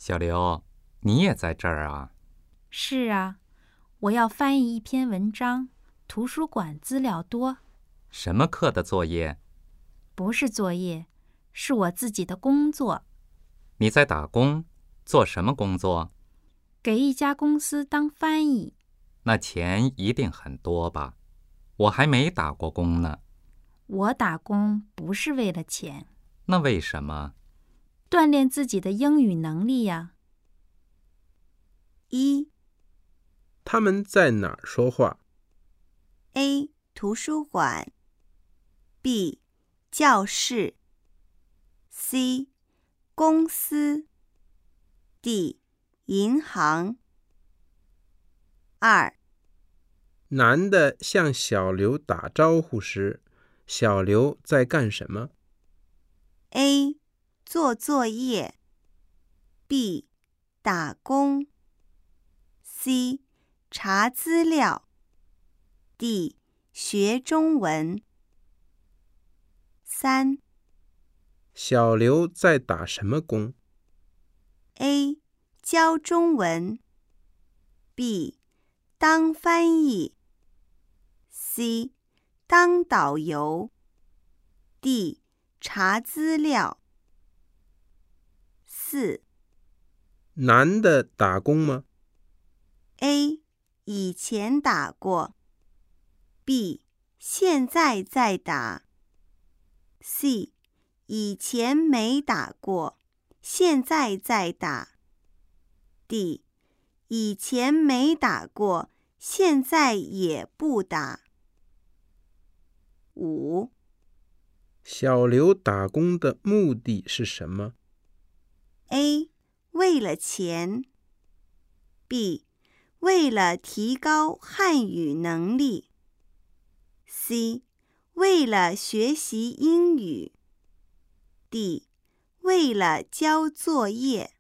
小刘，你也在这儿啊？ 是啊，我要翻译一篇文章，图书馆资料多。 什么课的作业？ 不是作业，是我自己的工作。 你在打工？做什么工作？ 给一家公司当翻译。 那钱一定很多吧？我还没打过工呢。 我打工不是为了钱。 那为什么？ 锻炼自己的英语能力呀。 一， 他们在哪儿说话？ A. 图书馆 B. 教室 C. 公司 D. 银行。2. 男的向小刘打招呼时，小刘在干什么？ A. 做作业 B. 打工 C. 查资料 D. 学中文。3. 小刘在打什么工？ A. 教中文 B. 当翻译 C. 当导游 D. 查资料。4. 男的打工吗？ A. 以前打过 B. 现在在打 C. 以前没打过，现在在打 D. 以前没打过，现在也不打。5. 小刘打工的目的是什么？ A. 为了钱 B. 为了提高汉语能力 C. 为了学习英语 D. 为了交作业。